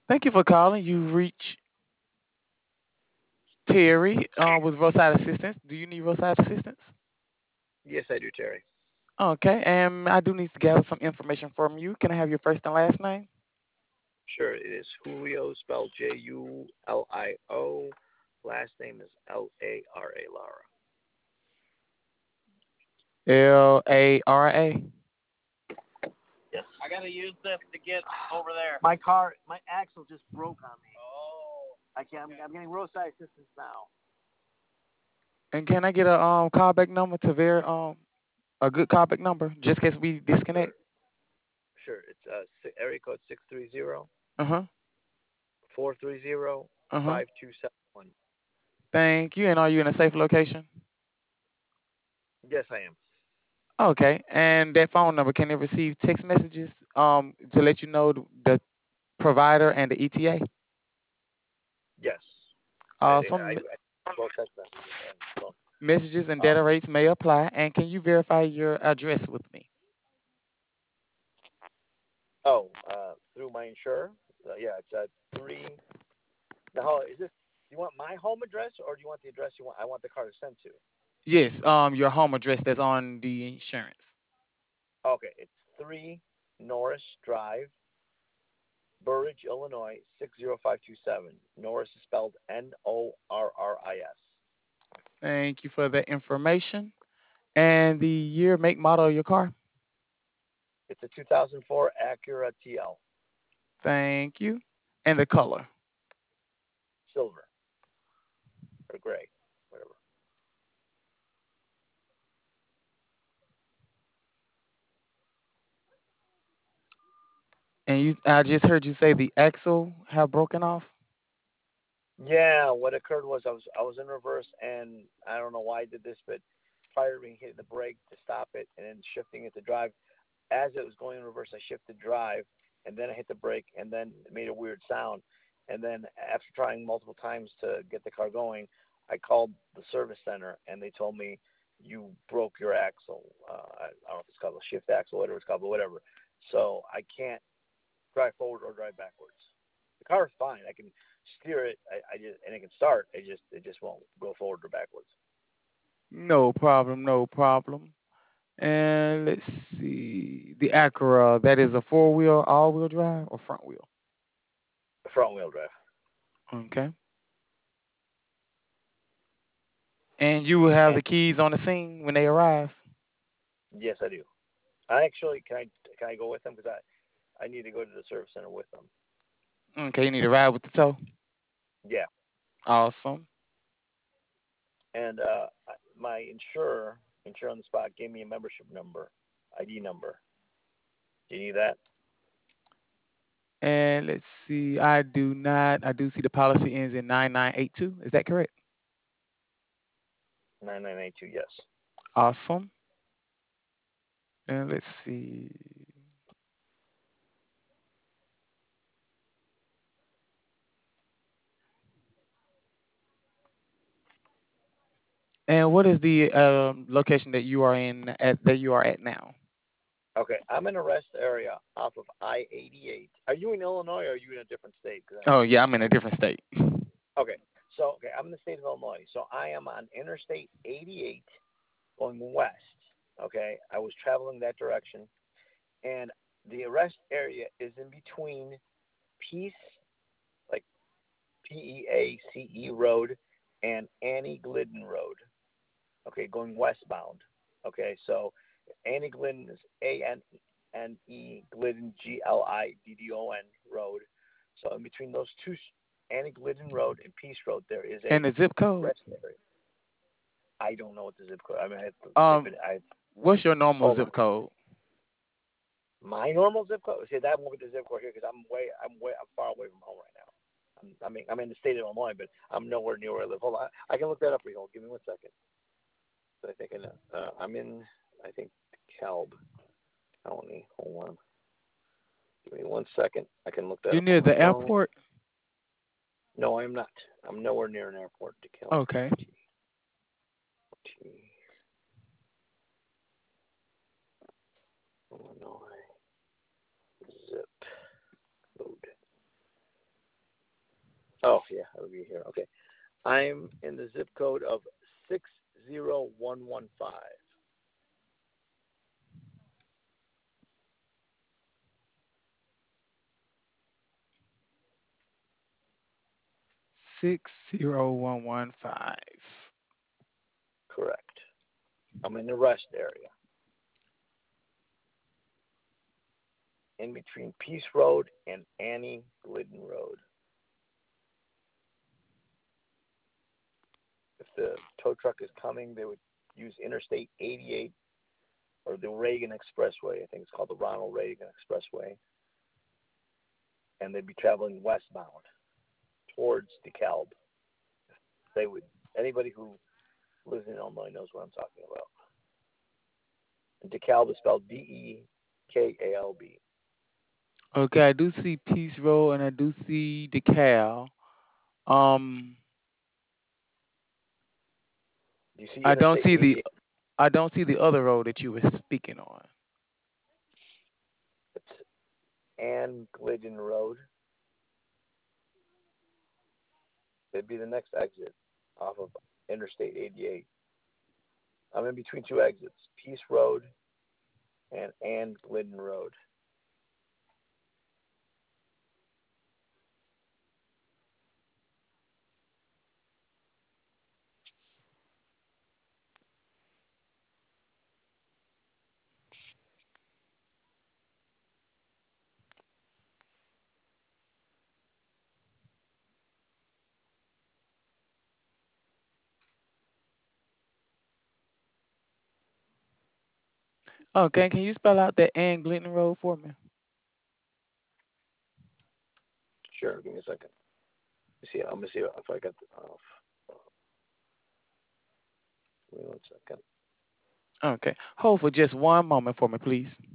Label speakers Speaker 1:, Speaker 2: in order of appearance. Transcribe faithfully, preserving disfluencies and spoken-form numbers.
Speaker 1: Thank you for calling. You've reached Terry uh, with roadside assistance. Do you need roadside assistance?
Speaker 2: Yes, I do, Terry.
Speaker 1: Okay, and I do need to gather some information from you. Can I have your first and last name?
Speaker 2: Sure, it is Julio, spelled J U L I O. Last name is L A R A, Lara.
Speaker 1: L A R A.
Speaker 2: Yes. I gotta use this to get over there. My car, my axle just broke on me. Oh. I can't. I'm, I'm getting roadside assistance now.
Speaker 1: And can I get a um callback number to ver um a good callback number just in case we
Speaker 2: Sure.
Speaker 1: disconnect?
Speaker 2: Sure. It's uh si- area code six three zero
Speaker 1: Uh huh.
Speaker 2: four three zero
Speaker 1: Uh huh.
Speaker 2: five two seven one.
Speaker 1: Thank you. And are you in a safe location?
Speaker 2: Yes, I am.
Speaker 1: Okay. And that phone number, can it receive text messages um to let you know the, the provider and the E T A?
Speaker 2: Yes. I think I,
Speaker 1: Awesome.
Speaker 2: I both text messages and phone.
Speaker 1: Messages and
Speaker 2: Um,
Speaker 1: data rates may apply. And can you verify your address with me?
Speaker 2: oh, uh, through my insurer. Uh, yeah, it's uh, three. Now, is this? Do you want my home address or do you want the address you want? I want the car to send to.
Speaker 1: Yes, um, your home address that's on the insurance.
Speaker 2: Okay, it's three Norris Drive, Burridge, Illinois six zero five two seven. Norris is spelled N O R R I S.
Speaker 1: Thank you for that information. And the year, make, model of your car.
Speaker 2: It's a two thousand four Acura T L,
Speaker 1: Thank you. And the color.
Speaker 2: silver or gray, whatever.
Speaker 1: And you, I just heard you say the axle have broken off.
Speaker 2: Yeah, what occurred was I was I was in reverse and I don't know why I did this, but prior to me hitting the brake to stop it and then shifting it to drive, as it was going in reverse, I shifted drive and then I hit the brake and then it made a weird sound. And then after trying multiple times to get the car going, I called the service center and they told me you broke your axle. Uh, I, I don't know if it's called a shift axle, whatever it's called, but whatever. So I can't drive forward or drive backwards. The car is fine. I can steer it. I, I just and it can start. It just it just won't go forward or backwards.
Speaker 1: No problem, no problem. And let's see. The Acura, that is a four wheel, all wheel drive or front wheel?
Speaker 2: Front wheel drive.
Speaker 1: Okay. And you will have
Speaker 2: And
Speaker 1: the keys on the scene when they arrive.
Speaker 2: yes, I do. I actually can I can I go with them because I I need to go to the service center with them.
Speaker 1: Okay, you need to ride with the tow.
Speaker 2: Yeah,
Speaker 1: Awesome.
Speaker 2: and uh, my insurer, insurer on the spot, gave me a membership number, I D number. Do you need that?
Speaker 1: And let's see. I do not. I do see the policy ends in nine nine eight two. Is that correct?
Speaker 2: Nine nine eight two. Yes.
Speaker 1: Awesome. And let's see. And what is the um, location that you are in at that you are at now?
Speaker 2: Okay, I'm in a rest area off of I eighty-eight. Are you in Illinois or are you in a different state? 'Cause
Speaker 1: Oh yeah, I'm in a different state.
Speaker 2: okay, so okay, I'm in the state of Illinois. So I am on Interstate eighty-eight going west. Okay, I was traveling that direction, and the arrest area is in between Peace, like P E A C E Road, and Annie Glidden Road. Okay, going westbound. Okay, so Annie Glidden is A N N E Glidden G L I D D O N Road. So in between those two, Annie Glidden Road and Peace Road, there is
Speaker 1: And
Speaker 2: a
Speaker 1: the zip code.
Speaker 2: rest area. I don't know what the zip code. I mean, I have to type
Speaker 1: Um,
Speaker 2: it. I
Speaker 1: what's your normal
Speaker 2: hold on.
Speaker 1: zip code?
Speaker 2: My normal zip code. See, that won't be the zip code here because I'm way, I'm way, I'm far away from home right now. I'm, I mean, I'm in the state of Illinois, but I'm nowhere near where I live. Hold on, I can look that up for you. Hold, give me one second. So I think I know. Uh, I'm in, I think Calb County. Hold on, give me one second. I can look that
Speaker 1: You're
Speaker 2: up on
Speaker 1: near
Speaker 2: my
Speaker 1: the
Speaker 2: phone.
Speaker 1: airport.
Speaker 2: No, I'm not. I'm nowhere near an airport. DeKalb
Speaker 1: Okay.
Speaker 2: County. T- Illinois zip code. Oh yeah, it'll be here. Okay. I'm in the zip code of six zero one one five.
Speaker 1: Six zero one one five.
Speaker 2: Correct. I'm in the rest area, in between Peace Road and Annie Glidden Road. If the tow truck is coming, they would use Interstate eighty-eight or the Reagan Expressway. I think it's called the Ronald Reagan Expressway, and they'd be traveling westbound towards DeKalb. They would. Anybody who lives in Illinois knows what I'm talking about. And DeKalb is spelled D E K A L B.
Speaker 1: Okay, I do see Peace Road and I do see DeKalb. Um,
Speaker 2: Do you see
Speaker 1: I don't
Speaker 2: Interstate
Speaker 1: see the
Speaker 2: eighty-eight?
Speaker 1: I don't see the other road that you were speaking on.
Speaker 2: It's Ann Glidden Road. It'd be the next exit off of Interstate eighty-eight. I'm in between two exits, Peace Road and Ann Glidden Road.
Speaker 1: Okay, can you spell out that Ann Glinton Road for me?
Speaker 2: Sure, give me a second. Let's see, I'm gonna see if I got the off. Give me one second.
Speaker 1: Okay, hold for just one moment for me, please.